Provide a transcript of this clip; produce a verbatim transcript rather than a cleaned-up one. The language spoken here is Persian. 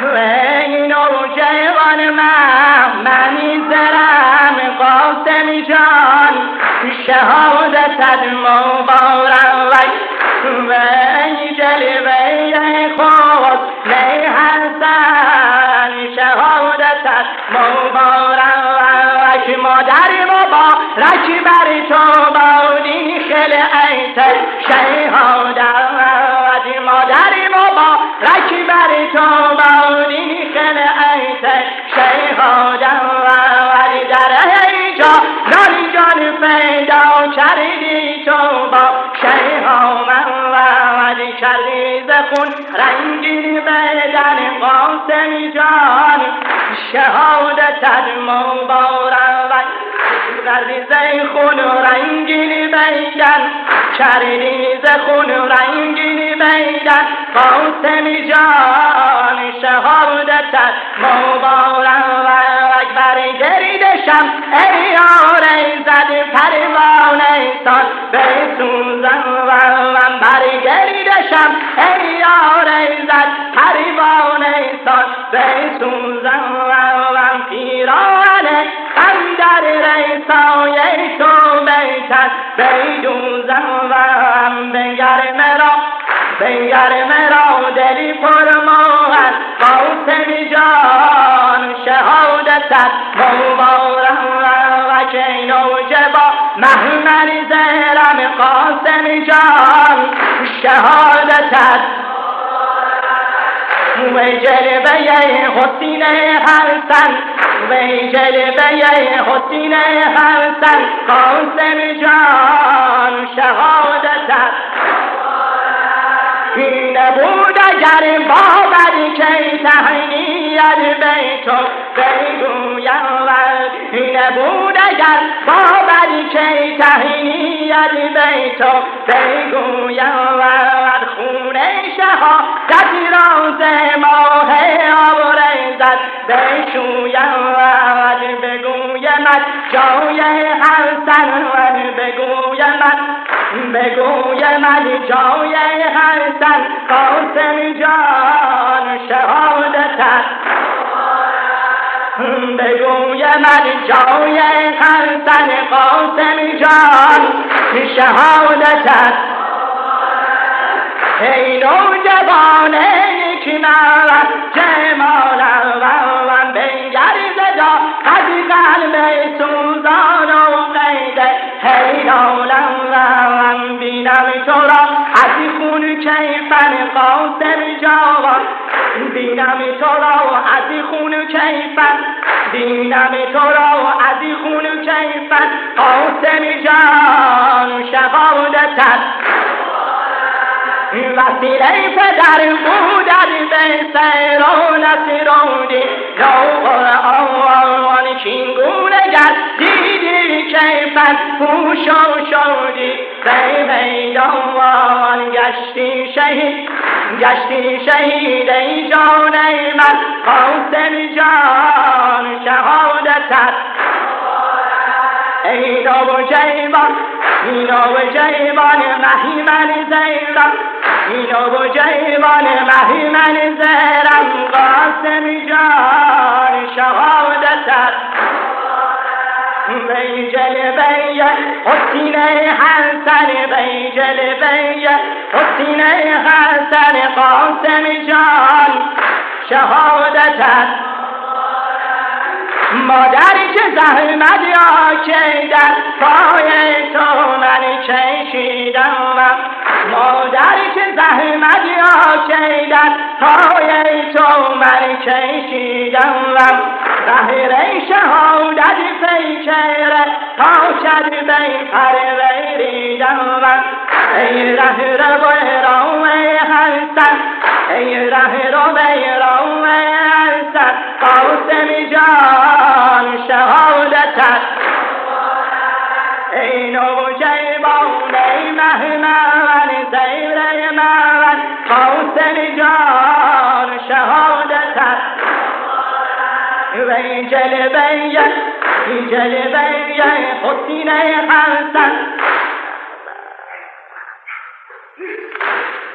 ای نوجوان من زرم قاسمی جان شهادتت مبارک وی جلوه خود لی حسن شهادتت مبارک مادر مبارک بر تو بودی خلعت شهادت مادر مبارک بر تو بودی خلعت شهادت در اینجا نانی جان پیدا کردی تو با شهامت کردی ز خون رنگین بدن قاسمی جان شهادتت مبارک کردی ز خون رنگین بدن کردی ز خون رنگین بدن قاسمی جان شهادتت مبارک بر گریدشم ای آره زد پروانه سان بسوزم و بر گریدشم ای آره زد پروانه سان بسوزم و پیرانه غم در ریسای تو بیتن بیدوزم و بنگر مرا بنگر مرا دلی پرموهن قاسمی جان شهادتت مبارک ای نوجوان محمل زرم قاسمی جان شهادتت وی جلوه حسین حسن وی جلوه حسین حسن قاسمی جان شهادتت این بود اگر باوری که تهنیت بیتو بگویم این بود اگر باوری که تهنیت بیتو بگویم خون شهادتی را ز ماه آبریزد بشویم بگویمت جای حسن بگویمت بگویمت جای حسن قاسمی جان شهادتت بگویمت جای حسن قاسمی جان شهادتت ای نوجوان نیکمرد جمالم و بنگر زدا از قلب سوزان و قید حیرانم و بینم تو را از خون کیفن قاسمی جان بینم تو را از خون کیفن بینم تو را از خون کیفن قاسمی جان شهادتت وسیله پدر بودن به سیر و نصرانی نو قرآن چینگونه گر دیدی کیفن پوش و شدی به میدان گشتی شهید گشتی شهید ای جان من قاسمی جان شهادتت ای نوجوان ای نوجوان مهیمن زیرم ای نوجوان مهیمن زیرم قاسمی جان شهادتت بی جلوه حسین حسن بی جلوه حسین حسن قاسمی جان شهادتت مادری که زحمت یا که در پای تو من کشیدم مادری که زحمت یا که در پای تو من کشیدم ره شهادت پیکره تا کرد بی پروریدم ای ره رو رو حسن ای ره رو رو حسن قاسمی جان شهادتت ای نوجوان ای مهمن زیر من قاسمی جان شهادتت وی جلوه ای جلوه حسین حسن